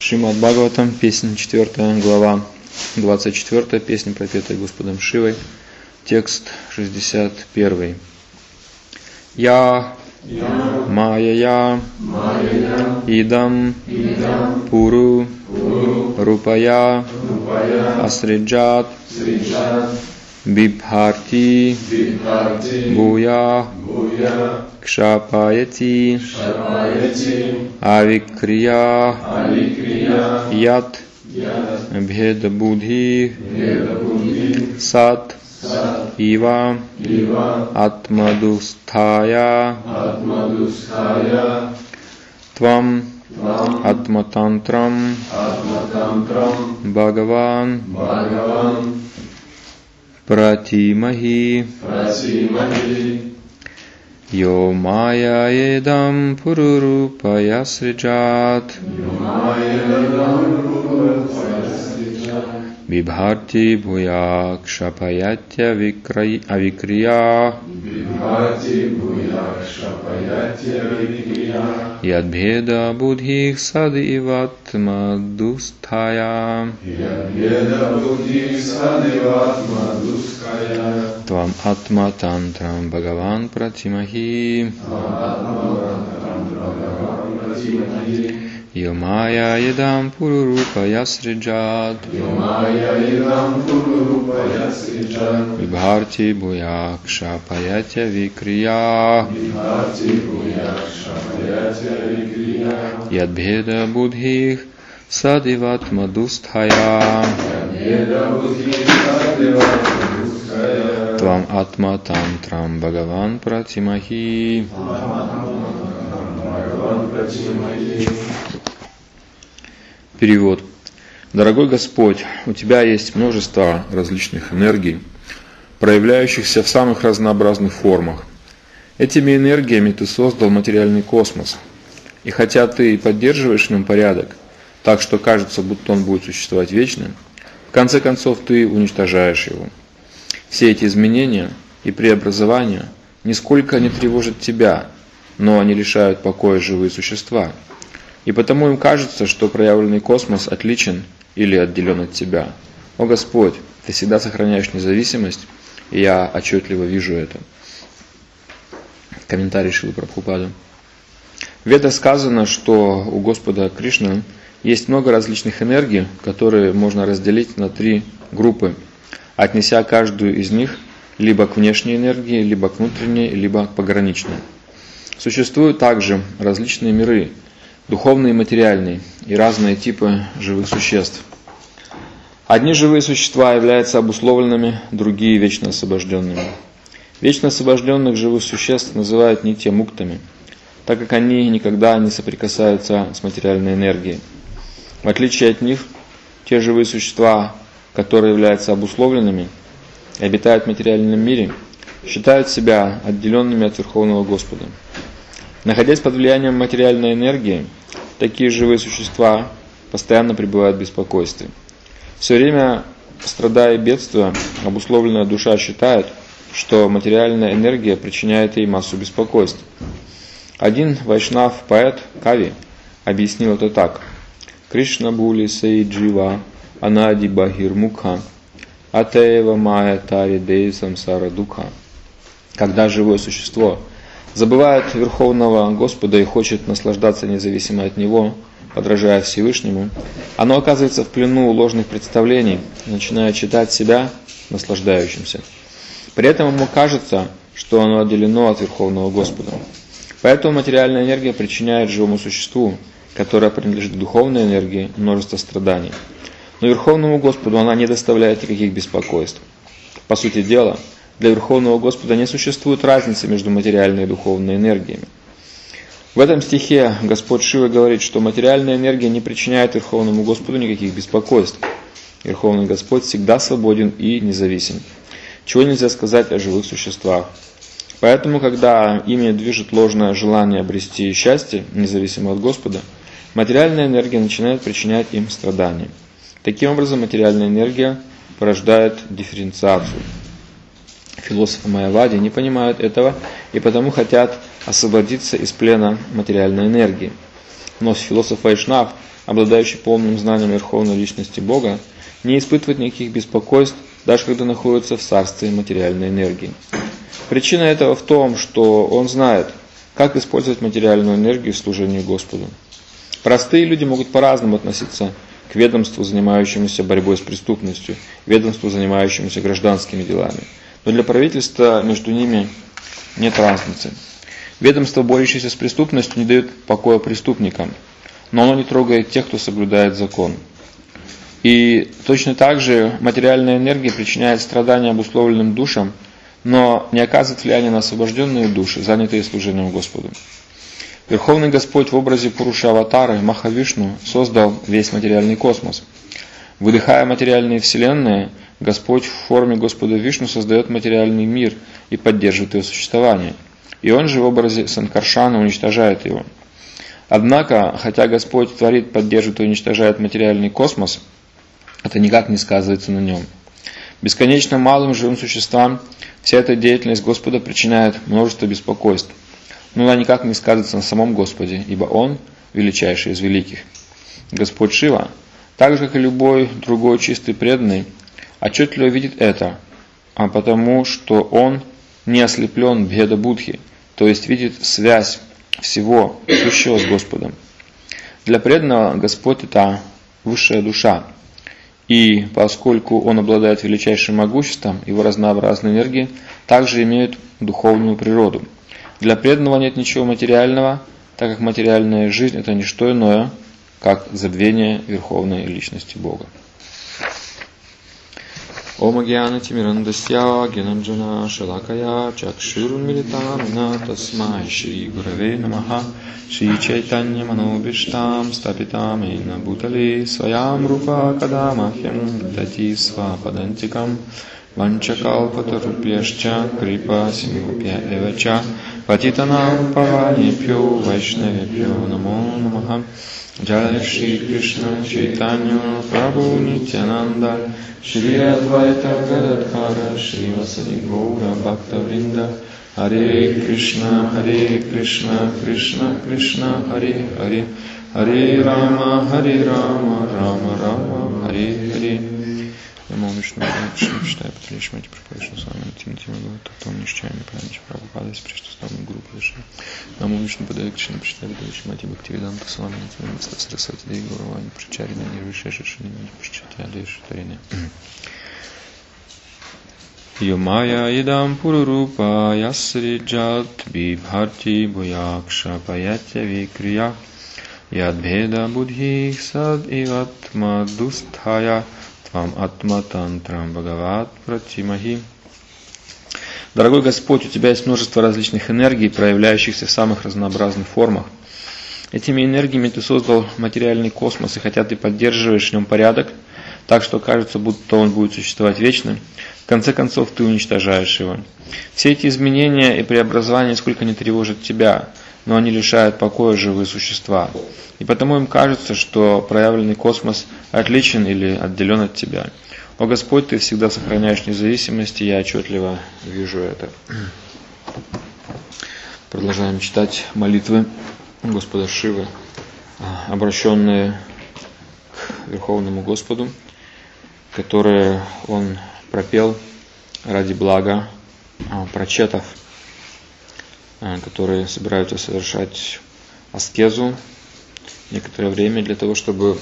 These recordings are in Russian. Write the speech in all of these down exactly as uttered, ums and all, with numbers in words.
Шримад Бхагаватам, песня четвёртая, глава двадцать четвёртая, песня, пропетая Господом Шивой, текст шестьдесят один. Я Майя Идам Пуру Рупая Асриджат Бибхарти Буя Кшапаяти Авикрия Ят Бхеда Будхи Сат Ива Атмадустхая Твам Атматантрам Бхагаван Пратимахи Йо Майя Едам Пурурупая Сриджат Бибхарти Буя Кшапаятя Авикрия Ядбхеда Будхих Садиватмадустхая Твам Атма Тантрам Бхагаван Пратимахи Йо Майя Едам Пурурупая Сриджат Вибхарти Буя Кшапаятя Викрия Ядбхеда Будхих Садиватмадустхая Твам Атма Тантрам Бхагаван Пратимахи. Перевод. Дорогой Господь, у Тебя есть множество различных энергий, проявляющихся в самых разнообразных формах. Этими энергиями Ты создал материальный космос. И хотя Ты поддерживаешь в нем порядок, так что кажется, будто он будет существовать вечно, в конце концов Ты уничтожаешь его. Все эти изменения и преобразования нисколько не тревожат Тебя, но они лишают покоя живые существа. И потому им кажется, что проявленный космос отличен или отделен от Тебя. О Господь, Ты всегда сохраняешь независимость, и я отчетливо вижу это. Комментарий Шрилы Прабхупады. В Ведах сказано, что у Господа Кришны есть много различных энергий, которые можно разделить на три группы, отнеся каждую из них либо к внешней энергии, либо к внутренней, либо к пограничной. Существуют также различные миры, духовные и материальные, и разные типы живых существ. Одни живые существа являются обусловленными, другие вечно освобожденными. Вечно освобожденных живых существ называют нитья-муктами, так как они никогда не соприкасаются с материальной энергией. В отличие от них, те живые существа, которые являются обусловленными и обитают в материальном мире, считают себя отделенными от Верховного Господа. Находясь под влиянием материальной энергии, такие живые существа постоянно пребывают в беспокойстве. Все время, страдая и бедствуя, обусловленная душа считает, что материальная энергия причиняет ей массу беспокойств. Один вайшнав, поэт Кави, объяснил это так. Кришна були сей джива анади бахир мукха атеева майя тари дей самсара духа. Когда живое существо забывает Верховного Господа и хочет наслаждаться независимо от Него, подражая Всевышнему, оно оказывается в плену ложных представлений и начинает считать себя наслаждающимся. При этом ему кажется, что оно отделено от Верховного Господа. Поэтому материальная энергия причиняет живому существу, которое принадлежит к духовной энергии, множество страданий. Но Верховному Господу она не доставляет никаких беспокойств. По сути дела, для Верховного Господа не существует разницы между материальной и духовной энергиями. В этом стихе Господь Шива говорит, что материальная энергия не причиняет Верховному Господу никаких беспокойств. Верховный Господь всегда свободен и независим. Чего нельзя сказать о живых существах. Поэтому, когда ими движет ложное желание обрести счастье, независимо от Господа, материальная энергия начинает причинять им страдания. Таким образом, материальная энергия порождает дифференциацию. Философы майявади не понимают этого и потому хотят освободиться из плена материальной энергии. Но философ Вайшнав обладающий полным знанием Верховной Личности Бога, не испытывает никаких беспокойств, даже когда находится в царстве материальной энергии. Причина этого в том, что он знает, как использовать материальную энергию в служении Господу. Простые люди могут по-разному относиться к ведомству, занимающемуся борьбой с преступностью, ведомству, занимающемуся гражданскими делами. Но для правительства между ними нет разницы. Ведомство, борющееся с преступностью, не дает покоя преступникам, но оно не трогает тех, кто соблюдает закон. И точно так же материальная энергия причиняет страдания обусловленным душам, но не оказывает влияния на освобожденные души, занятые служением Господу. Верховный Господь в образе Пуруша-аватары Махавишну создал весь материальный космос. Выдыхая материальные вселенные, Господь в форме Господа Вишну создает материальный мир и поддерживает его существование. И он же в образе Санкаршана уничтожает его. Однако, хотя Господь творит, поддерживает и уничтожает материальный космос, это никак не сказывается на нем. Бесконечно малым живым существам вся эта деятельность Господа причиняет множество беспокойств. Но она никак не сказывается на самом Господе, ибо Он величайший из великих. Господь Шива, так же как и любой другой чистый преданный, отчетливо видит это, а потому что Он не ослеплен бхеда-будхи, то есть видит связь всего сущего с Господом. Для преданного Господь – это высшая душа, и поскольку Он обладает величайшим могуществом, его разнообразные энергии также имеют духовную природу. Для преданного нет ничего материального, так как материальная жизнь – это не что иное, как забвение Верховной Личности Бога. Ом агьяна тимирандасья гьянанджана шалакая чакшурмилитамина тасмай шри гураве намаха шри чайтанья манобиштам стапитам эйна бутали своям рупа кадамахьям дати свападантикам ванчакалпатарупьяшча крипа симупья эвача патитанам паванипьо вайшнавипьо намо намаха Джай Шри Кришна Чайтанья Прабху Нитянанда Шри Адвайта Гададхара Шри Васади Гаура Бхакта Вринда Харе Кришна Харе Кришна Кришна Кришна Харе Харе Харе Рама Харе Рама Рама Рама Харе Харе Нamo Вишну Кришна читая Патришмати Прабху с вами Тим Тим Татом Нищаями Пранчи Прабхупада с причтоставной группой Шри Нamo Вишну Падая Кришна читая Патришмати Бхактивиданта с вами Тим Сарасвати Деви Гуравани Причарина Нирвишеша Шри Пашчатья Деши Тарина Йомая Идам Пурурупа Ясриджат Бибхарти Буякша Паятя Викрия Ядбеда Будхи Сад Иватма Дустхая Твам Атма Тантрам Бхагават Пратимахи. Дорогой Господь, у Тебя есть множество различных энергий, проявляющихся в самых разнообразных формах. Этими энергиями Ты создал материальный космос, и хотя Ты поддерживаешь в нем порядок, так что кажется, будто он будет существовать вечно, в конце концов Ты уничтожаешь его. Все эти изменения и преобразования нисколько не тревожат Тебя, но они лишают покоя живые существа. И потому им кажется, что проявленный космос отличен или отделен от Тебя. О Господь, Ты всегда сохраняешь независимость, и я отчетливо вижу это. Продолжаем читать молитвы Господа Шивы, обращенные к Верховному Господу, которые Он пропел ради блага прачетов, которые собираются совершать аскезу некоторое время для того, чтобы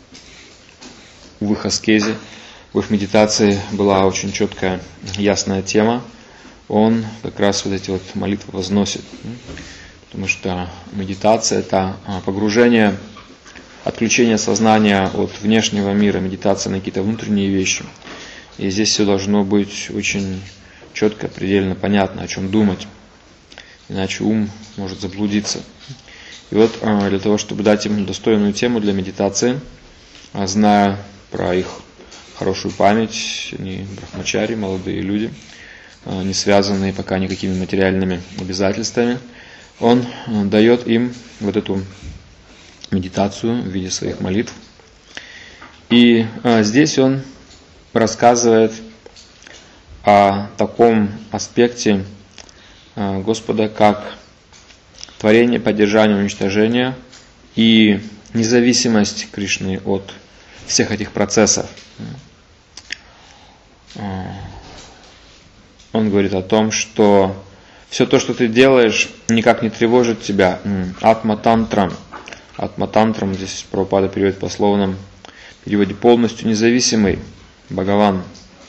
в их аскезе, в их медитации была очень четкая, ясная тема. Он как раз вот эти вот молитвы возносит. Потому что медитация – это погружение, отключение сознания от внешнего мира, медитация на какие-то внутренние вещи. И здесь все должно быть очень четко, предельно понятно, о чем думать. Иначе ум может заблудиться. И вот для того, чтобы дать им достойную тему для медитации, зная про их хорошую память, они брахмачари, молодые люди, не связанные пока никакими материальными обязательствами, он дает им вот эту медитацию в виде своих молитв. И здесь он рассказывает о таком аспекте Господа, как творение, поддержание, уничтожение и независимость Кришны от всех этих процессов. Он говорит о том, что все то, что ты делаешь, никак не тревожит тебя. Атма-тантрам. Атма-тантрам, здесь Прабхупада переводит по словным переводе, полностью независимый Бхагаван.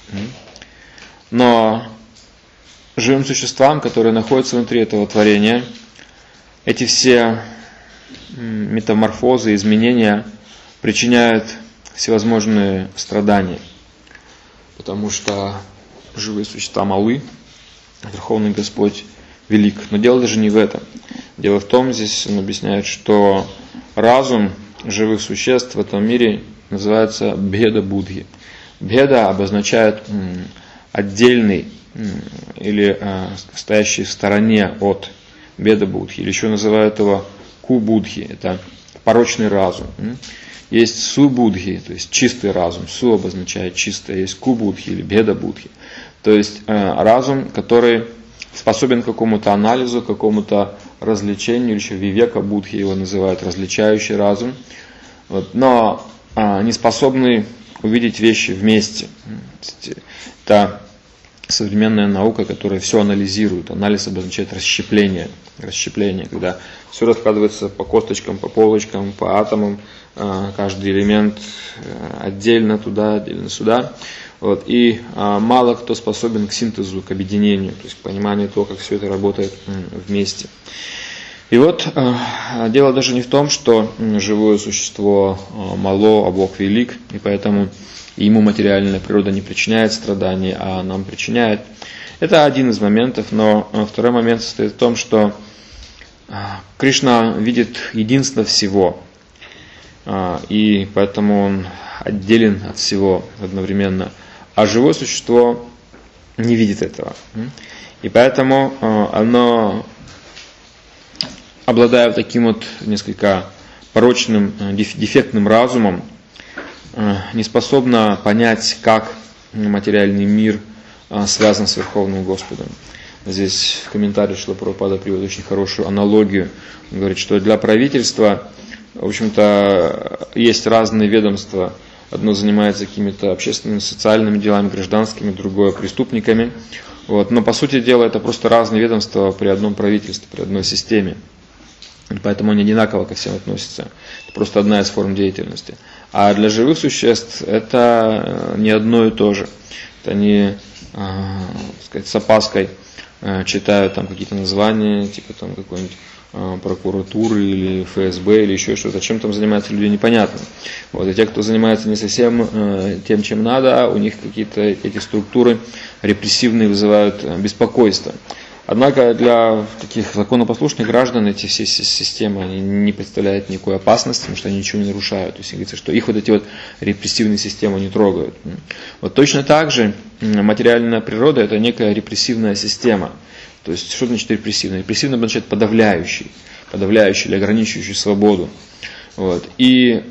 Но живым существам, которые находятся внутри этого творения, эти все метаморфозы, изменения причиняют всевозможные страдания. Потому что живые существа малы, Верховный Господь велик. Но дело даже не в этом. Дело в том, здесь он объясняет, что разум живых существ в этом мире называется бхеда-будхи. Бхеда обозначает отдельный или стоящий в стороне от беда-будхи. Или еще называют его ку-будхи. Это порочный разум. Есть су-будхи, то есть чистый разум. Су обозначает чистое. Есть ку-будхи или беда-будхи. То есть э, разум, который способен к какому-то анализу, к какому-то развлечению, или еще вивека будхи его называют, различающий разум, вот, но э, не способный увидеть вещи вместе. Это современная наука, которая все анализирует. Анализ обозначает расщепление. Расщепление, когда все раскладывается по косточкам, по полочкам, по атомам, э, каждый элемент отдельно туда, отдельно сюда. Вот, и а, мало кто способен к синтезу, к объединению, то есть к пониманию того, как все это работает м, вместе. И вот а, дело даже не в том, что м, живое существо а, мало, а Бог велик, и поэтому ему материальная природа не причиняет страданий, а нам причиняет. Это один из моментов, но а, второй момент состоит в том, что а, Кришна видит единство всего, а, и поэтому он отделен от всего одновременно. А живое существо не видит этого. И поэтому оно, обладая таким вот несколько порочным, дефектным разумом, не способно понять, как материальный мир связан с Верховным Господом. Здесь в комментарии Шрила Прабхупада приводит очень хорошую аналогию. Он говорит, что для правительства, в общем-то, есть разные ведомства. Одно занимается какими-то общественными, социальными делами, гражданскими, другое преступниками. Вот. Но по сути дела это просто разные ведомства при одном правительстве, при одной системе. И поэтому они одинаково ко всем относятся. Это просто одна из форм деятельности. А для живых существ это не одно и то же. Это они, так сказать, с опаской читают там какие-то названия, типа там какой-нибудь прокуратуры или эф эс бэ или еще что-то. Чем там занимаются люди, непонятно. Вот. И те, кто занимается не совсем э, тем, чем надо, у них какие-то эти структуры репрессивные вызывают беспокойство. Однако для таких законопослушных граждан эти все системы они не представляют никакой опасности, потому что они ничего не нарушают. То есть говорится, что их вот эти вот репрессивные системы не трогают. Вот точно так же материальная природа это некая репрессивная система. То есть, что значит репрессивный? Репрессивный означает подавляющий, подавляющий или ограничивающий свободу. Вот. И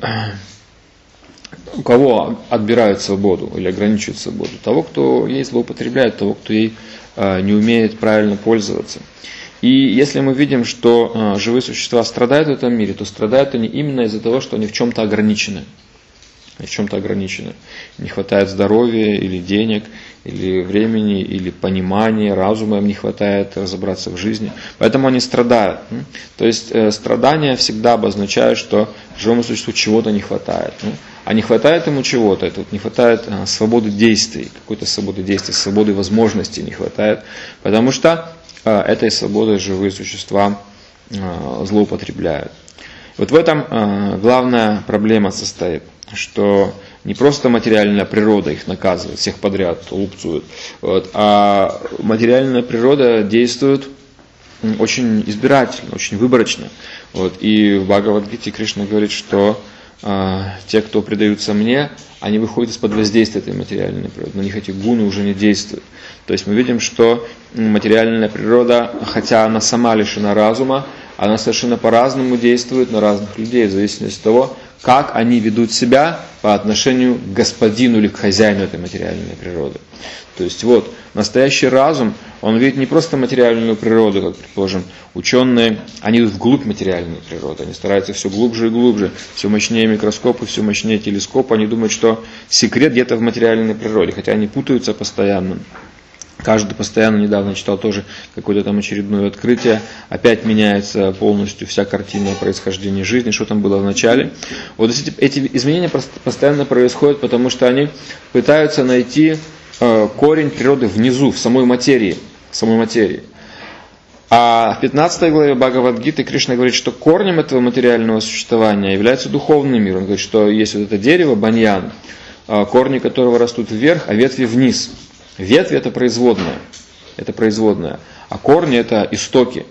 у кого отбирают свободу или ограничивают свободу? Того, кто ей злоупотребляет, того, кто ей э, не умеет правильно пользоваться. И если мы видим, что э, живые существа страдают в этом мире, то страдают они именно из-за того, что они в чем-то ограничены. В чем-то ограничены. Не хватает здоровья или денег, или времени, или понимания, разума им не хватает разобраться в жизни. Поэтому они страдают. То есть э, страдания всегда обозначают, что живому существу чего-то не хватает. А не хватает ему чего-то, это вот не хватает э, свободы действий, какой-то свободы действий, свободы возможностей не хватает. Потому что э, этой свободой живые существа э, злоупотребляют. Вот в этом э, главная проблема состоит, что не просто материальная природа их наказывает, всех подряд лупцует, вот, а материальная природа действует очень избирательно, очень выборочно. Вот, и в Бхагавад-гите Кришна говорит, что э, те, кто предаются мне, они выходят из-под воздействия этой материальной природы, на них эти гуны уже не действуют. То есть мы видим, что материальная природа, хотя она сама лишена разума, она совершенно по-разному действует на разных людей, в зависимости от того, как они ведут себя по отношению к господину или к хозяину этой материальной природы. То есть вот, настоящий разум, Он видит не просто материальную природу, как, предположим, ученые, они идут вглубь материальной природы, они стараются все глубже и глубже, все мощнее микроскопы, все мощнее телескопы, они думают, что секрет где-то в материальной природе, хотя они путаются постоянно. Каждый постоянно, недавно читал тоже какое-то там очередное открытие, опять меняется полностью вся картина происхождения жизни, что там было в начале. Вот эти, эти изменения постоянно происходят, потому что они пытаются найти э, корень природы внизу, в самой материи, в самой материи. А в пятнадцатой главе Бхагавад-гиты Кришна говорит, что корнем этого материального существования является духовный мир. Он говорит, что есть вот это дерево, баньян, э, корни которого растут вверх, а ветви вниз. Ветви – это производная, это производная, а корни – это истоки.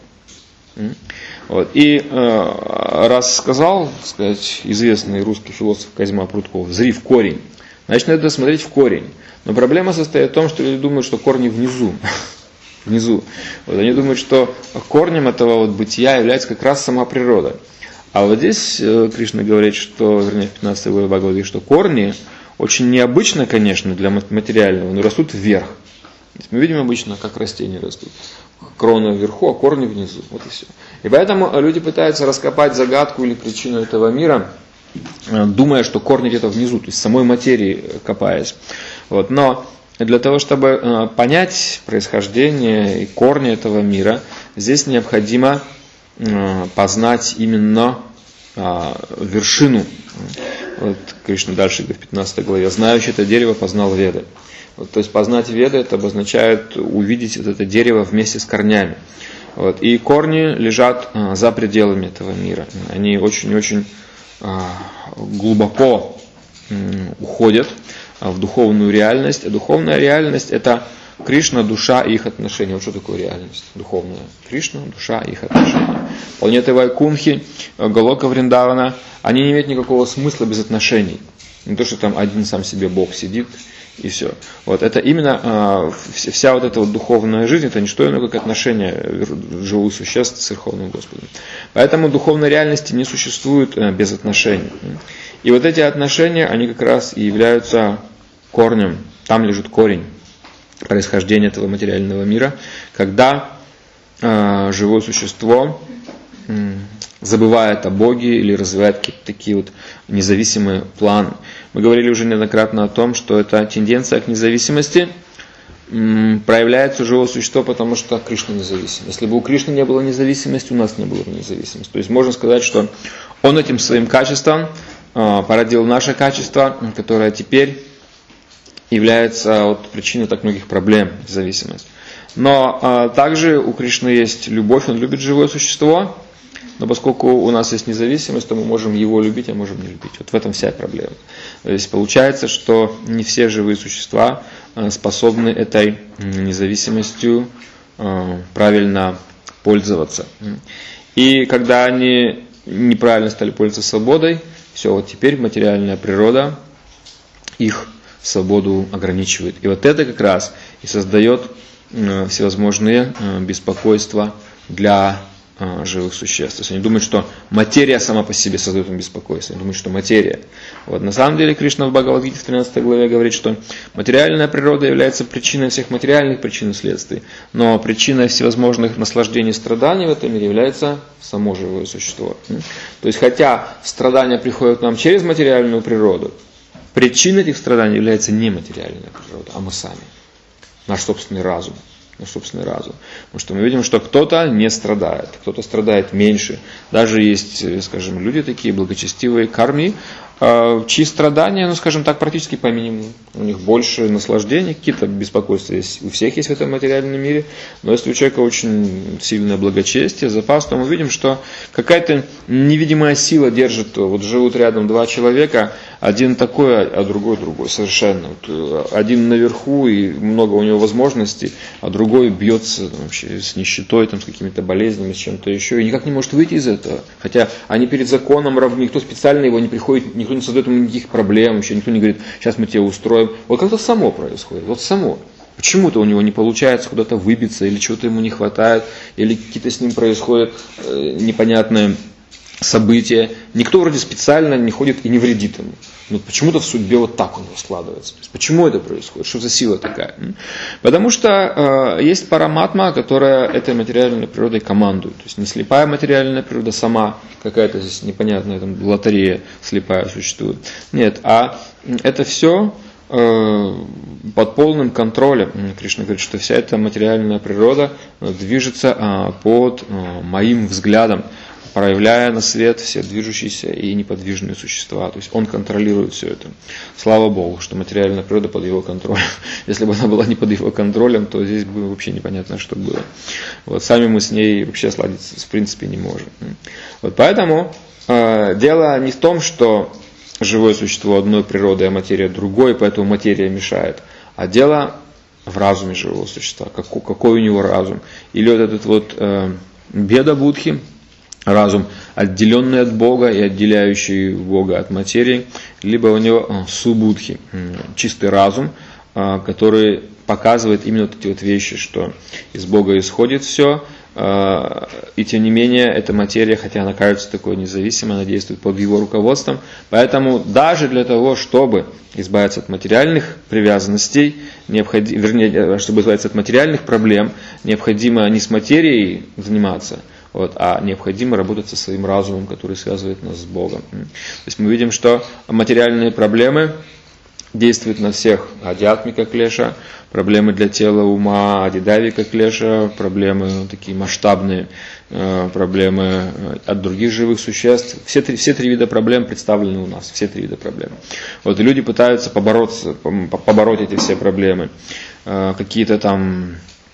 Вот. И э, раз сказал, так сказать, известный русский философ Козьма Прутков, зри в корень, значит, надо смотреть в корень. Но проблема состоит в том, что люди думают, что корни внизу. внизу. Вот. Они думают, что корнем этого вот бытия является как раз сама природа. А вот здесь э, Кришна говорит, что, вернее, в пятнадцатой главе Бхагавад-гиты, что корни очень необычно, конечно, для материального, но растут вверх. Мы видим обычно, как растения растут. Крона вверху, а корни внизу. Вот и все. И поэтому люди пытаются раскопать загадку или причину этого мира, думая, что корни где-то внизу, то есть в самой материи копаясь. Вот. Но для того, чтобы понять происхождение и корни этого мира, здесь необходимо познать именно вершину. Вот Кришна дальше говорит в пятнадцатой главе: знающий это дерево познал Веды. Вот, то есть познать Веды, это обозначает увидеть вот это дерево вместе с корнями. Вот, и корни лежат а, за пределами этого мира. Они очень-очень а, глубоко м, уходят а, в духовную реальность. А духовная реальность – это Кришна, душа и их отношения. Вот что такое реальность духовная? Кришна, душа и их отношения. Планеты Вайкунхи, Галока Вриндавана, они не имеют никакого смысла без отношений. Не то, что там один сам себе Бог сидит и все. Вот это именно э, вся вот эта вот духовная жизнь, это не что иное, как отношения живых существ с Верховным Господом. Поэтому духовной реальности не существует э, без отношений. И вот эти отношения, они как раз и являются корнем. Там лежит корень происхождения этого материального мира, когда э, живое существо э, забывает о Боге или развивает какие-то такие вот независимые планы. Мы говорили уже неоднократно о том, что эта тенденция к независимости э, проявляется у живого существа, потому что Кришна независим. Если бы у Кришны не было независимости, у нас не было бы независимости. То есть можно сказать, что Он этим своим качеством э, породил наше качество, которое теперь является вот причиной так многих проблем, зависимость. Но а, также у Кришны есть любовь, Он любит живое существо, но поскольку у нас есть независимость, то мы можем его любить, а можем не любить. Вот в этом вся проблема. То есть получается, что не все живые существа а, способны этой независимостью а, правильно пользоваться. И когда они неправильно стали пользоваться свободой, все, вот теперь материальная природа их свободу ограничивает. И вот это как раз и создает э, всевозможные э, беспокойства для э, живых существ. То есть они думают, что материя сама по себе создает им беспокойство. Они думают, что материя. Вот. На самом деле Кришна в Бхагавад-гите в тринадцатой главе говорит, что материальная природа является причиной всех материальных причин и следствий. Но причиной всевозможных наслаждений и страданий в этом мире является само живое существо. То есть хотя страдания приходят к нам через материальную природу, причиной этих страданий является не материальная природа, а мы сами. Наш собственный разум. Наш собственный разум. Потому что мы видим, что кто-то не страдает, кто-то страдает меньше. Даже есть, скажем, люди такие благочестивые, карми, чьи страдания, ну, скажем так, практически по минимуму. У них больше наслаждений, какие-то беспокойства есть. У всех есть в этом материальном мире. Но если у человека очень сильное благочестие, запас, то мы видим, что какая-то невидимая сила держит. Вот живут рядом два человека, один такой, а другой другой. Совершенно. Вот один наверху, и много у него возможностей, а другой бьется там, вообще с нищетой, там, с какими-то болезнями, с чем-то еще. И никак не может выйти из этого. Хотя они перед законом равны. Никто специально его не приходит, никто не создает ему никаких проблем, вообще никто не говорит, сейчас мы тебя устроим. Вот как-то само происходит, вот само. Почему-то у него не получается куда-то выбиться, или чего-то ему не хватает, или какие-то с ним происходят э, непонятные события. Никто вроде специально не ходит и не вредит ему. Но почему-то в судьбе вот так у него складывается. То есть, почему это происходит? Что за сила такая? Потому что э, есть параматма, которая этой материальной природой командует. То есть не слепая материальная природа сама, какая-то здесь непонятная там, лотерея слепая существует. Нет, а это все э, под полным контролем. Кришна говорит, что вся эта материальная природа движется э, под э, моим взглядом, проявляя на свет все движущиеся и неподвижные существа. То есть он контролирует все это. Слава Богу, что материальная природа под его контролем. Если бы она была не под его контролем, то здесь бы вообще непонятно, что было. Вот, сами мы с ней вообще сладиться в принципе не можем. Вот, поэтому э, дело не в том, что живое существо одной природы, а материя другой, поэтому материя мешает. А дело в разуме живого существа. Какой, какой у него разум. Или вот этот вот э, беда будхи, разум, отделенный от Бога и отделяющий Бога от материи, либо у него субудхи, чистый разум, который показывает именно вот эти вот вещи, что из Бога исходит все, и тем не менее эта материя, хотя она кажется такой независимой, она действует под его руководством, поэтому даже для того, чтобы избавиться от материальных привязанностей, необходимо, вернее, чтобы избавиться от материальных проблем, необходимо не с материей заниматься, Вот, а необходимо работать со своим разумом, который связывает нас с Богом. То есть мы видим, что материальные проблемы действуют на всех. Адьятмика клеша, проблемы для тела, ума, адидавика клеша, проблемы такие масштабные, проблемы от других живых существ. Все три, все три вида проблем представлены у нас, все три вида проблем. Вот, и люди пытаются побороться, побороть эти все проблемы. Какие-то там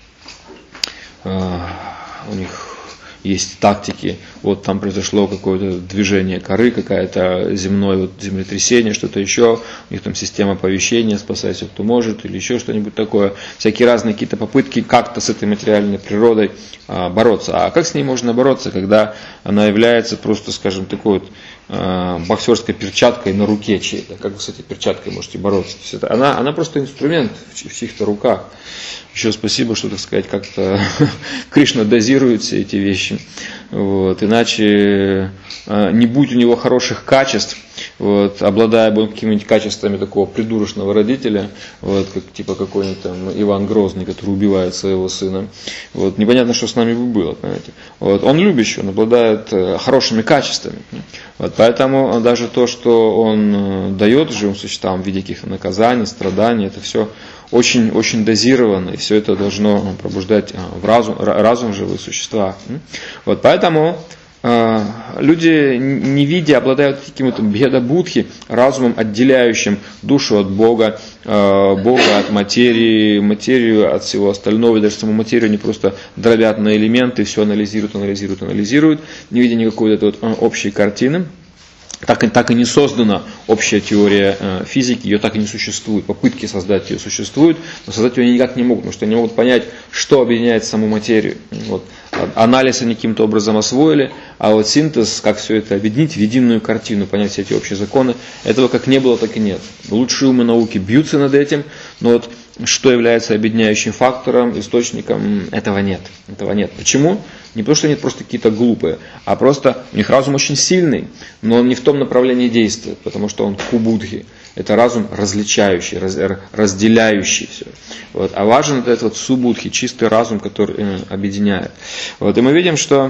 у них есть тактики, вот там произошло какое-то движение коры, какое-то земное вот землетрясение, что-то еще, у них там система оповещения, спасайся кто может, или еще что-нибудь такое, всякие разные какие-то попытки как-то с этой материальной природой а, бороться. А как с ней можно бороться, когда она является просто, скажем, такой вот а, боксерской перчаткой на руке чьей-то? Как вы с этой перчаткой можете бороться? То есть это, она, она просто инструмент в чьих-то руках. Еще спасибо, что, так сказать, как-то Кришна дозирует все эти вещи. Вот. Иначе, не будь у него хороших качеств, вот, обладая бы какими-нибудь качествами такого придурочного родителя, вот, как, типа какой-нибудь там Иван Грозный, который убивает своего сына, вот, непонятно, что с нами бы было, понимаете. Вот, он любящий, он обладает хорошими качествами. Вот, поэтому даже то, что он дает живым существам в виде каких-то наказаний, страданий, это все очень, очень дозировано, и все это должно пробуждать в разум, разум живых существа. Вот, поэтому э, люди, не видя, обладают каким-то беда-будхи, разумом, отделяющим душу от Бога, э, Бога от материи, материю от всего остального, и даже саму материю они просто дробят на элементы, все анализируют, анализируют, анализируют, не видя никакой вот этой вот общей картины. Так, так и не создана общая теория э, физики, ее так и не существует. Попытки создать ее существуют, но создать ее никак не могут, потому что они не могут понять, что объединяет саму материю. Вот. Анализ они каким-то образом освоили, а вот синтез, как все это объединить в единую картину, понять все эти общие законы, этого как не было, так и нет. Лучшие умы науки бьются над этим, но вот что является объединяющим фактором, источником, этого нет. Этого нет. Почему? Не потому, что они просто какие-то глупые, а просто у них разум очень сильный, но он не в том направлении действует, потому что он кубудхи. Это разум различающий, раз, разделяющий все. Вот. А важен этот вот субудхи, чистый разум, который э, объединяет. Вот. И мы видим, что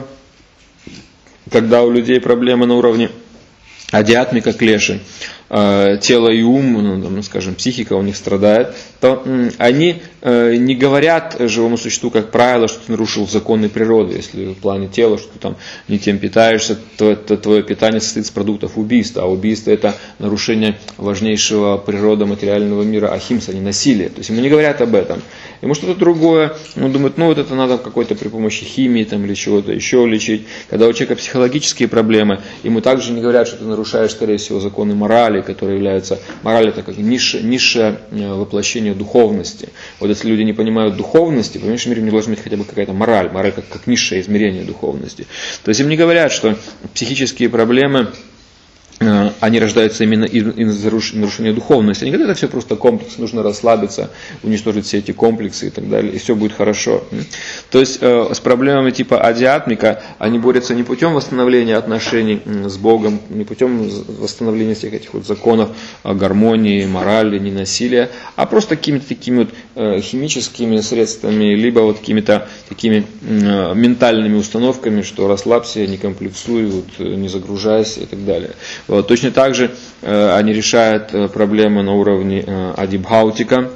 когда у людей проблемы на уровне адьятмика клеши, э, тело и ум, ну, там, скажем, психика у них страдает, то э, они э, не говорят живому существу, как правило, что ты нарушил законы природы. Если в плане тела, что ты там не тем питаешься, то, то твое питание состоит из продуктов убийства. А убийство — это нарушение важнейшего природы материального мира ахимса, не насилие. То есть ему не говорят об этом. Ему что-то другое, он думает, ну вот это надо какой-то при помощи химии там, или чего-то еще лечить. Когда у человека психологические проблемы, ему также не говорят, что ты нарушаешь, скорее всего, законы морали, которые являются, мораль — это как низшее, низшее воплощение духовности. Вот если люди не понимают духовности, в меньшей мере у них должна быть хотя бы какая-то мораль, мораль как, как низшее измерение духовности. То есть им не говорят, что психические проблемы они рождаются именно из нарушения духовности. Не когда это все просто комплекс, нужно расслабиться, уничтожить все эти комплексы и так далее, и все будет хорошо. То есть с проблемами типа адиатмика они борются не путем восстановления отношений с Богом, не путем восстановления всех этих вот законов гармонии, морали, ненасилия, а просто какими-то такими вот химическими средствами, либо вот какими-то такими ментальными установками, что расслабься, не комплексуй, вот, не загружайся и так далее. Вот, точно так же э, они решают э, проблемы на уровне э, адибхаутика.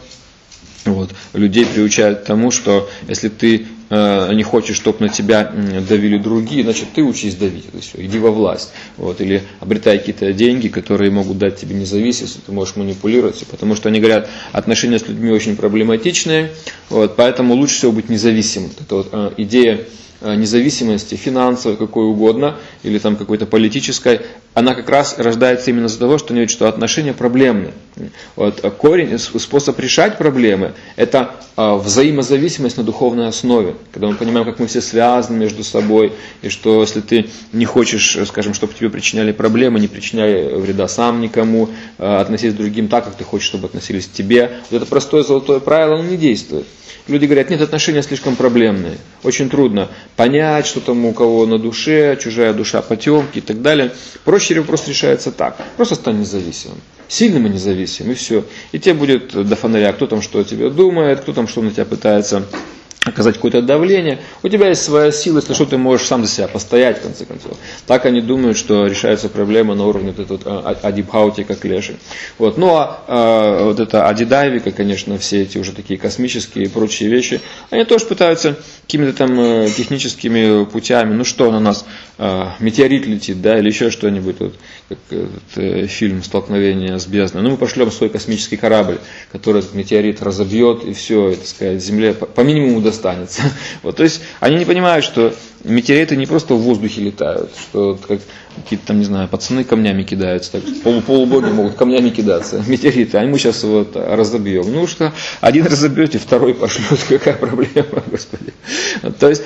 Вот, людей приучают к тому, что если ты э, не хочешь, чтобы на тебя давили другие, значит ты учись давить. Это все, иди во власть. Вот, или обретай какие-то деньги, которые могут дать тебе независимость, ты можешь манипулировать. Потому что они говорят, отношения с людьми очень проблематичные, вот, поэтому лучше всего быть независимым. Это вот, э, идея независимости, финансовой, какой угодно, или там какой-то политической, она как раз рождается именно из-за того, что они видят, что отношения проблемны. Вот, корень, способ решать проблемы – это взаимозависимость на духовной основе. Когда мы понимаем, как мы все связаны между собой, и что если ты не хочешь, скажем, чтобы тебе причиняли проблемы, не причиняй вреда сам никому, относись к другим так, как ты хочешь, чтобы относились к тебе. Вот это простое золотое правило, оно не действует. Люди говорят, нет, отношения слишком проблемные, очень трудно понять, что там у кого на душе, чужая душа потемки и так далее. Проще вопрос решается так, просто стань независимым, сильным и независимым, и все. И тебе будет до фонаря, кто там что о тебе думает, кто там что на тебя пытается оказать какое-то давление. У тебя есть своя сила, если что, ты можешь сам за себя постоять, в конце концов. Так они думают, что решаются проблемы на уровне вот этого адибхаутика, клеши. Вот. Ну а, а вот это адидайвика, конечно, все эти уже такие космические и прочие вещи, они тоже пытаются какими-то там техническими путями, ну что на нас, а, метеорит летит, да, или еще что-нибудь, вот, как этот фильм «Столкновение с бездной». Ну мы пошлем свой космический корабль, который этот метеорит разобьет, и все, так сказать, Земле по, по минимуму достанется. Вот, то есть они не понимают, что метеориты не просто в воздухе летают, что как какие-то там, не знаю, пацаны камнями кидаются, так, полу, полубоги могут камнями кидаться, метеориты, а мы сейчас вот разобьем. Ну что, один разобьете, второй пошлет, какая проблема, Господи. То есть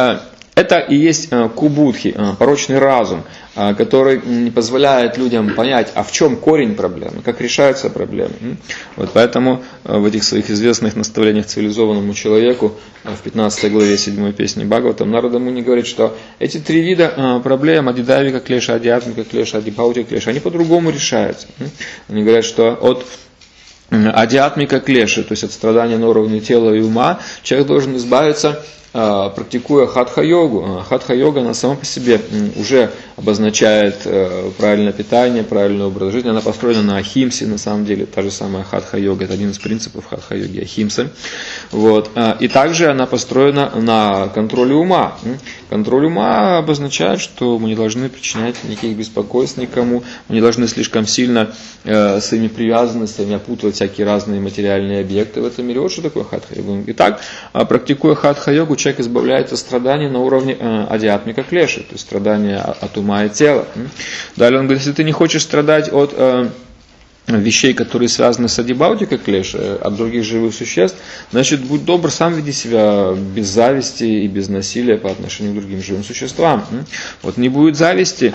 это и есть кубудхи, порочный разум, который не позволяет людям понять, а в чем корень проблемы, как решаются проблемы. Вот поэтому в этих своих известных наставлениях цивилизованному человеку в пятнадцатой главе седьмой песни Бхагаватам Нарада Муни говорит, что эти три вида проблем, адидавика клеша, адиатмика клеша, адибхаутика клеша, они по-другому решаются. Они говорят, что от адиатмика клеши, то есть от страдания на уровне тела и ума, человек должен избавиться, практикуя хатха-йогу. Хатха-йога, она сама по себе уже обозначает правильное питание, правильный образ жизни. Она построена на ахимсе, на самом деле, та же самая хатха-йога. Это один из принципов хатха-йоги, ахимса. Вот. И также она построена на контроле ума. Контроль ума обозначает, что мы не должны причинять никаких беспокойств никому, мы не должны слишком сильно э, своими привязанностями опутывать всякие разные материальные объекты в этом мире. Вот что такое хатха-йога. Итак, практикуя хатха-йогу, человек избавляется от страданий на уровне э, адиатмика клеши, то есть страдания от ума и тела. Далее он говорит, если ты не хочешь страдать от э, вещей, которые связаны с адибхаутикой клеши, от других живых существ, значит, будь добр, сам веди себя без зависти и без насилия по отношению к другим живым существам. Вот не будет зависти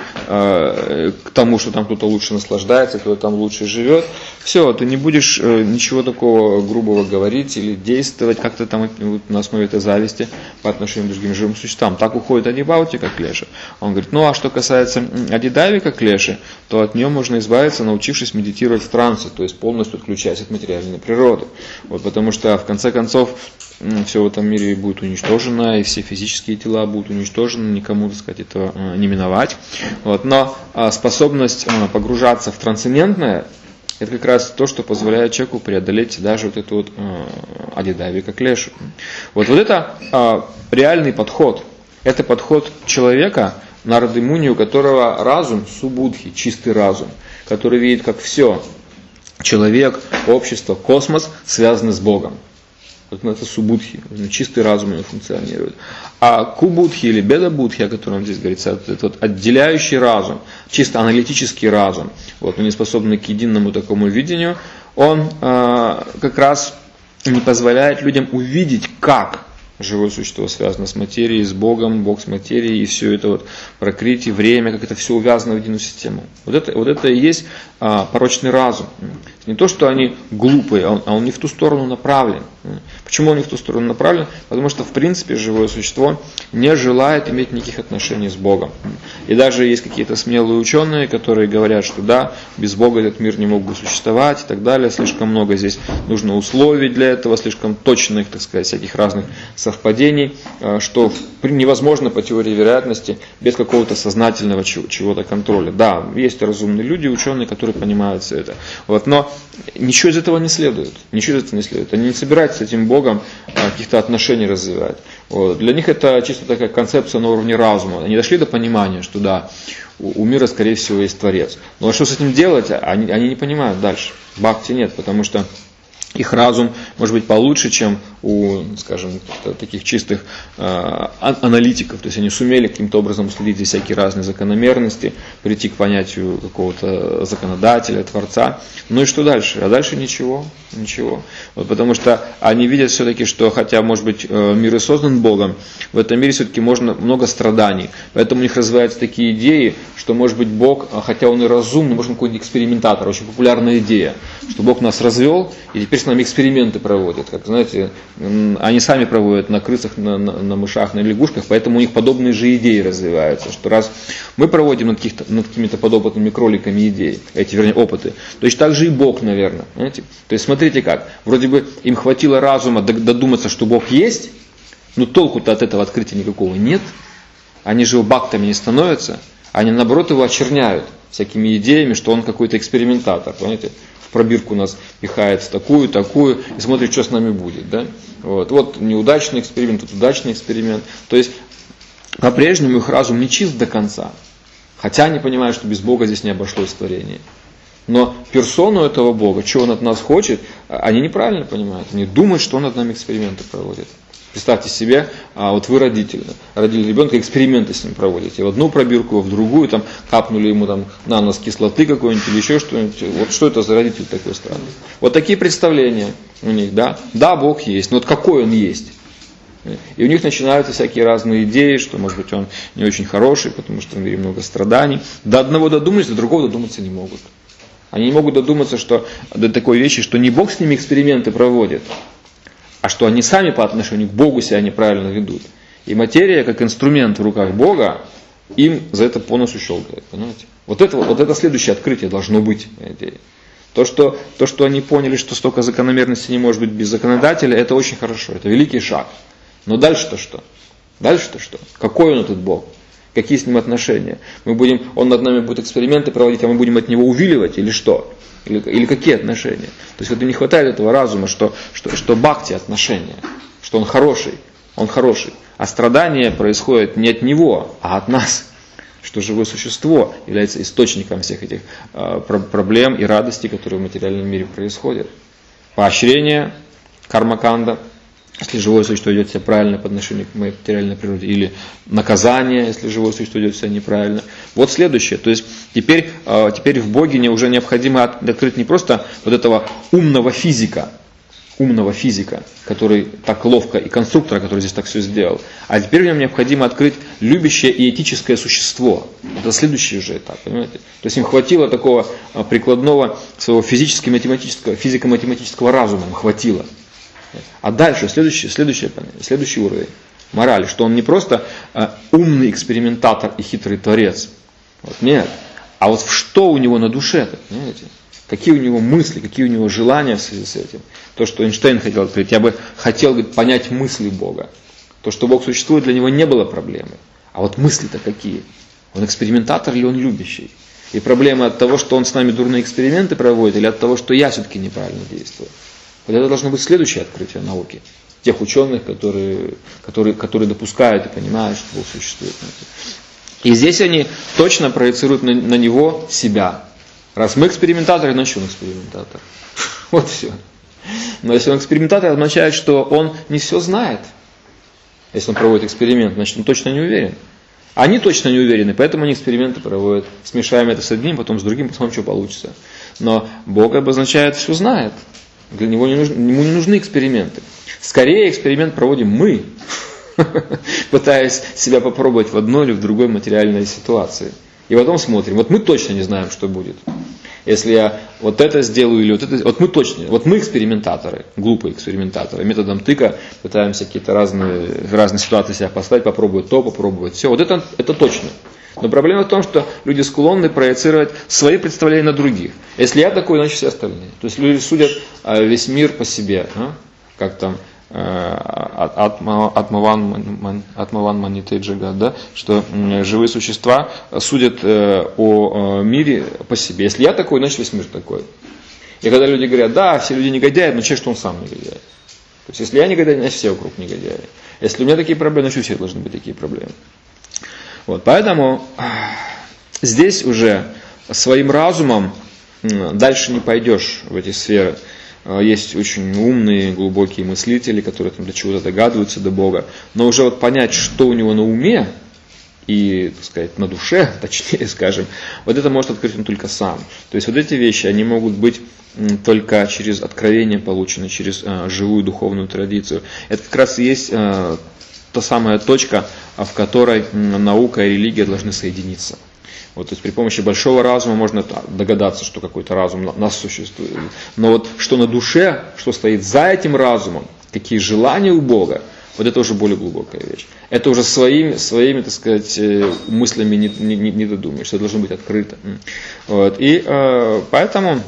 э, к тому, что там кто-то лучше наслаждается, кто-то там лучше живет. Все, ты не будешь э, ничего такого грубого говорить или действовать как-то там на основе этой зависти по отношению к другим живым существам. Так уходит адибхаутика клеши. Он говорит, ну а что касается адидавика клеши, то от нее можно избавиться, научившись медитировать в трансе, то есть полностью отключаясь от материальной природы. Вот, потому что в конце концов все в этом мире будет уничтожено, и все физические тела будут уничтожены, никому, так сказать, этого не миновать. Вот, но способность погружаться в трансцендентное, это как раз то, что позволяет человеку преодолеть даже вот эту вот адидавика клешу. Вот, вот это реальный подход. Это подход человека, Нарады Муни, у которого разум субудхи, чистый разум, который видит, как все, человек, общество, космос связаны с Богом. Вот это субудхи, чистый разум у него функционирует. А кубудхи или бедабудхи, о котором здесь говорится, это вот отделяющий разум, чисто аналитический разум, вот, не способный к единому такому видению, он э, как раз не позволяет людям увидеть, как живое существо связано с материей, с Богом, Бог с материей, и все это вот прокрытие, время, как это все увязано в единую систему. Вот это, вот это и есть а, порочный разум. Не то, что они глупые, а он, а он не в ту сторону направлен. Почему он не в ту сторону направлен? Потому что, в принципе, живое существо не желает иметь никаких отношений с Богом. И даже есть какие-то смелые ученые, которые говорят, что да, без Бога этот мир не мог бы существовать и так далее. Слишком много здесь нужно условий для этого, слишком точных, так сказать, всяких разных совпадений, что невозможно по теории вероятности без какого-то сознательного чего-то контроля. Да, есть разумные люди, ученые, которые понимают все это. Вот, но ничего из этого не следует. Ничего из этого не следует. Они не собираются с этим Богом каких-то отношений развивать. Вот. Для них это чисто такая концепция на уровне разума. Они дошли до понимания, что да, у, у мира, скорее всего, есть Творец. Но что с этим делать, они, они не понимают дальше. Бхакти нет, потому что их разум может быть получше, чем у, скажем, таких чистых э, аналитиков. То есть они сумели каким-то образом уследить здесь всякие разные закономерности, прийти к понятию какого-то законодателя, творца. Ну и что дальше? А дальше ничего. Ничего. Вот потому что они видят все-таки, что хотя, может быть, мир и создан Богом, в этом мире все-таки можно много страданий. Поэтому у них развиваются такие идеи, что, может быть, Бог, хотя он и разумный, может, он какой-нибудь экспериментатор. Очень популярная идея, что Бог нас развел и теперь с нами эксперименты проводит. Как, знаете, они сами проводят на крысах, на, на, на мышах, на лягушках, поэтому у них подобные же идеи развиваются. Что раз мы проводим над, над какими-то подопытными кроликами идеи, эти, вернее, опыты, точно так же и Бог, наверное. Знаете? То есть смотрите как, вроде бы им хватило разума додуматься, что Бог есть, но толку-то от этого открытия никакого нет. Они же его бхактами не становятся, они наоборот его очерняют всякими идеями, что он какой-то экспериментатор, понимаете? В пробирку нас пихает в такую, такую, и смотрит, что с нами будет. Да? Вот. вот неудачный эксперимент, вот удачный эксперимент. То есть по-прежнему их разум не чист до конца. Хотя они понимают, что без Бога здесь не обошлось творение. Но персону этого Бога, что он от нас хочет, они неправильно понимают. Они думают, что он над нами эксперименты проводит. Представьте себе, вот вы родители, родили ребенка, эксперименты с ним проводите. В одну пробирку, в другую, там, капнули ему там, на нос кислоты какой-нибудь или еще что-нибудь. Вот что это за родитель такой странный? Вот такие представления у них, да? Да, Бог есть, но вот какой он есть? И у них начинаются всякие разные идеи, что, может быть, он не очень хороший, потому что в мире много страданий. До одного додумались, до другого додуматься не могут. Они не могут додуматься, что до такой вещи, что не Бог с ними эксперименты проводит, а что они сами по отношению к Богу себя неправильно ведут. И материя, как инструмент в руках Бога, им за это по носу щелкает. Понимаете? Вот это, вот это следующее открытие должно быть, по идее. То что, то, что они поняли, что столько закономерностей не может быть без законодателя, это очень хорошо, это великий шаг. Но дальше-то что? Дальше-то что? Какой он этот Бог? Какие с ним отношения? Мы будем, он над нами будет эксперименты проводить, а мы будем от него увиливать или что? Или, или какие отношения? То есть вот им не хватает этого разума, что, что, что бхакти отношения, что он хороший, он хороший. А страдания происходят не от него, а от нас. Что живое существо является источником всех этих э, проблем и радостей, которые в материальном мире происходят. Поощрение, карма-канда, если живое существо ведет себя правильно по отношению к материальной природе, или наказание, если живое существо ведет себя неправильно. Вот следующее. То есть теперь, теперь в Боге уже необходимо открыть не просто вот этого умного физика, умного физика, который так ловко, и конструктора, который здесь так все сделал, а теперь в нем необходимо открыть любящее и этическое существо. Это следующий уже этап, понимаете? То есть им хватило такого прикладного своего физически-математического, физико-математического разума, им хватило. А дальше, следующий, следующий, следующий уровень морали, что он не просто э, умный экспериментатор и хитрый творец. Вот, нет. А вот что у него на душе-то, понимаете? Какие у него мысли, какие у него желания в связи с этим. То, что Эйнштейн хотел открыть, я бы хотел, говорит, понять мысли Бога. То, что Бог существует, для него не было проблемы. А вот мысли-то какие? Он экспериментатор или он любящий? И проблема от того, что он с нами дурные эксперименты проводит, или от того, что я все-таки неправильно действую? Вот это должно быть следующее открытие науки. Тех ученых, которые, которые, которые допускают и понимают, что Бог существует. И здесь они точно проецируют на, на него себя. Раз мы экспериментаторы, значит он экспериментатор. Вот все. Но если он экспериментатор, означает, что он не все знает. Если он проводит эксперимент, значит он точно не уверен. Они точно не уверены, поэтому они эксперименты проводят. Смешаем это с одним, потом с другим, посмотрим, что получится. Но Бог обозначает, все знает. Для него не нужны, ему не нужны эксперименты. Скорее эксперимент проводим мы. пытаясь себя попробовать в одной или в другой материальной ситуации. И потом смотрим, вот мы точно не знаем, что будет. Если я вот это сделаю или вот это, вот мы точно, вот мы экспериментаторы, глупые экспериментаторы, методом тыка пытаемся какие-то разные, разные ситуации себя поставить, попробовать то, попробовать все. Вот это, это точно. Но проблема в том, что люди склонны проецировать свои представления на других. Если я такой, значит все остальные. То есть люди судят весь мир по себе, а? Как там Атмаван Манитей Джагат, да, что живые существа судят о мире по себе. Если я такой, значит весь мир такой. И когда люди говорят, да, все люди негодяи, но че, что он сам негодяй. То есть если я негодяй, значит все вокруг негодяи. Если у меня такие проблемы, значит у всех должны быть такие проблемы. Вот, поэтому здесь уже своим разумом дальше не пойдешь в эти сферы. Есть очень умные, глубокие мыслители, которые там до чего-то догадываются, до Бога. Но уже вот понять, что у него на уме и, так сказать, на душе, точнее скажем, вот это может открыть он только сам. То есть вот эти вещи, они могут быть только через откровение получены, через а, живую духовную традицию. Это как раз и есть а, та самая точка, в которой наука и религия должны соединиться. Вот, то есть при помощи большого разума можно догадаться, что какой-то разум у нас существует. Но вот что на душе, что стоит за этим разумом, какие желания у Бога, вот это уже более глубокая вещь. Это уже своими, своими так сказать, мыслями не, не, не додумаешься, это должно быть открыто. Вот. И э, поэтому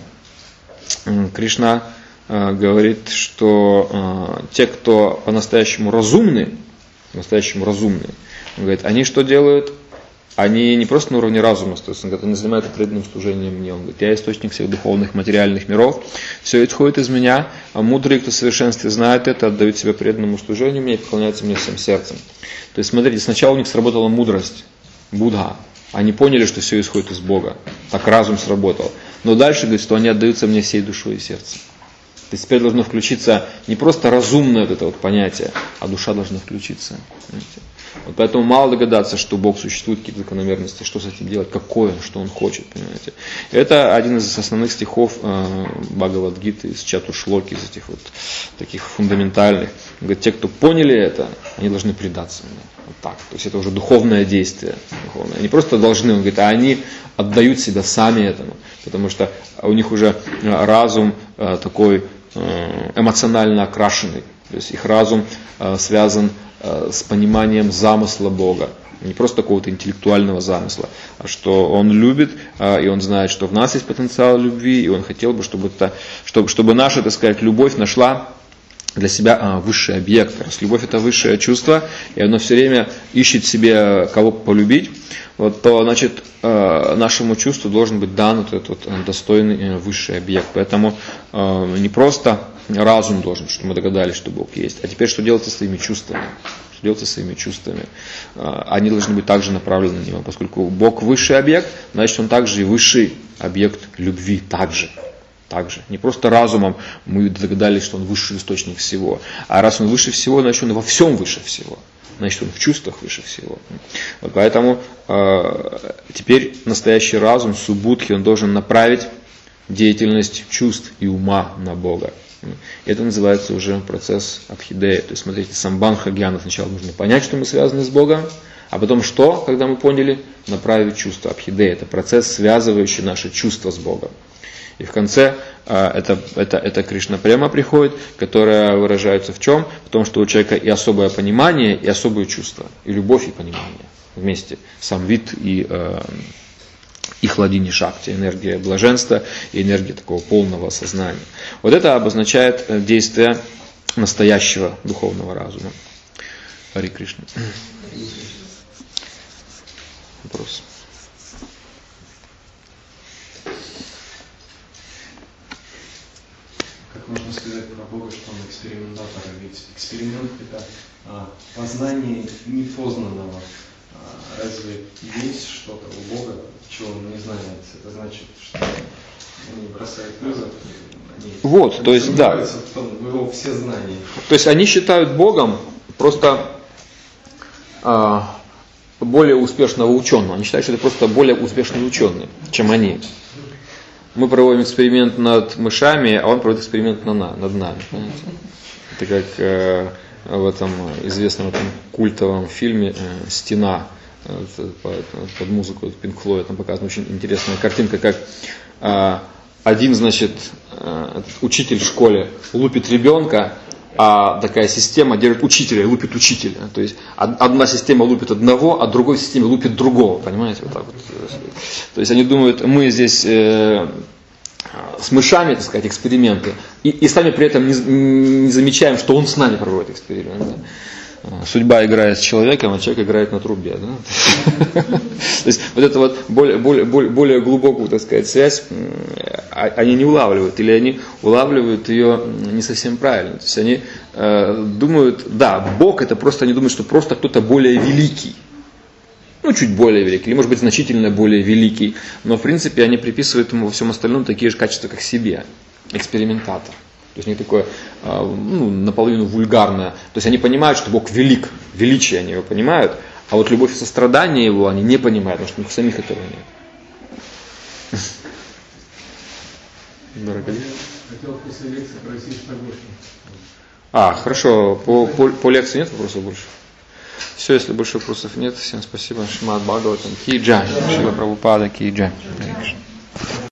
Кришна э, говорит, что э, те, кто по-настоящему разумны, по-настоящему разумны, он говорит, они что делают? Они не просто на уровне разума, то есть он говорит, они занимаются преданным служением мне. Он говорит, я источник всех духовных, материальных миров, все исходит из меня, а мудрые, кто в совершенстве знает это, отдают себя преданному служению мне и поклоняются мне всем сердцем. То есть смотрите, сначала у них сработала мудрость, Будда. Они поняли, что все исходит из Бога. Так разум сработал. Но дальше говорит, что они отдаются мне всей душой и сердцем. То есть теперь должно включиться не просто разумное вот это вот понятие, а душа должна включиться. Понимаете? Вот поэтому мало догадаться, что Бог существует, какие-то закономерности, что с этим делать, какой Он, что Он хочет, понимаете. Это один из основных стихов э, Бхагавад-гиты, из Чатушлоки, из этих вот таких фундаментальных. Он говорит, те, кто поняли это, они должны предаться мне. Вот так. То есть это уже духовное действие. Духовное. Они просто должны, он говорит, а они отдают себя сами этому, потому что у них уже разум э, такой э, эмоционально окрашенный. То есть их разум э, связан с пониманием замысла Бога. Не просто какого-то интеллектуального замысла, а что Он любит, и Он знает, что в нас есть потенциал любви, и Он хотел бы, чтобы, это, чтобы, чтобы наша, так сказать, любовь нашла для себя а, высший объект. Раз любовь это высшее чувство, и оно все время ищет себе кого полюбить, вот, то значит нашему чувству должен быть дан вот этот вот достойный высший объект. Поэтому не просто разум должен, чтобы мы догадались, что Бог есть, а теперь что делать со своими чувствами? Что делать со своими чувствами? Они должны быть также направлены на Него, поскольку Бог высший объект, значит Он также и высший объект любви, также. Также. Не просто разумом мы догадались, что Он высший источник всего, а раз Он выше всего, значит Он во всем выше всего. Значит, Он в чувствах выше всего. Вот поэтому э, теперь настоящий разум, суббудхи, он должен направить деятельность чувств и ума на Бога. Это называется уже процесс абхидея. То есть, смотрите, самбанха гьяна. Сначала нужно понять, что мы связаны с Богом, а потом что, когда мы поняли, направить чувство. Абхидея – это процесс, связывающий наши чувства с Богом. И в конце э, это, это, это Кришна према приходит, которая выражается в чем? В том, что у человека и особое понимание, и особые чувства, и любовь, и понимание вместе. Сам вид и, э, и хладини шакти, энергия блаженства и энергия такого полного сознания. Вот это обозначает действие настоящего духовного разума. Хари Кришна. Вопрос. Можно сказать про Бога, что Он экспериментатор, ведь эксперимент – это а, познание непознанного. А, разве есть что-то у Бога, чего Он не знает? Это значит, что они бросают вызов, они, вот, они то есть, да. в, том, в Его все знания. То есть они считают Богом просто а, более успешного ученого. Они считают, что это просто более успешный ученый, чем они. Мы проводим эксперимент над мышами, а он проводит эксперимент над нами. Понимаете? Это как э, в этом известном этом культовом фильме «Стена» под музыку Pink Floyd, там показана очень интересная картинка, как один, значит, учитель в школе лупит ребенка, а такая система держит учителя и лупит учителя. То есть одна система лупит одного, а другой системе лупит другого. Понимаете? Вот так вот. То есть они думают, мы здесь э, с мышами, так сказать, эксперименты, и, и сами при этом не, не замечаем, что он с нами проводит эксперименты. Судьба играет с человеком, а человек играет на трубе. Да? То есть вот эту вот более, более, более глубокую, так сказать, связь они не улавливают, или они улавливают ее не совсем правильно. То есть они э, думают, да, Бог это просто, они думают, что просто кто-то более великий. Ну, чуть более великий, или может быть значительно более великий. Но в принципе они приписывают ему во всем остальном такие же качества, как себе. Экспериментатор. То есть не такое, ну, наполовину вульгарное. То есть они понимают, что Бог велик, величие они его понимают, а вот любовь и сострадание его они не понимают, потому что у них самих этого нет. Дорогой. Хотел после лекции пройти Штагошин. А, хорошо, по, по, по лекции нет вопросов больше? Все, если больше вопросов нет, всем спасибо. Шримад Бхагаватам ки джай, Шрила Прабхупада ки джай.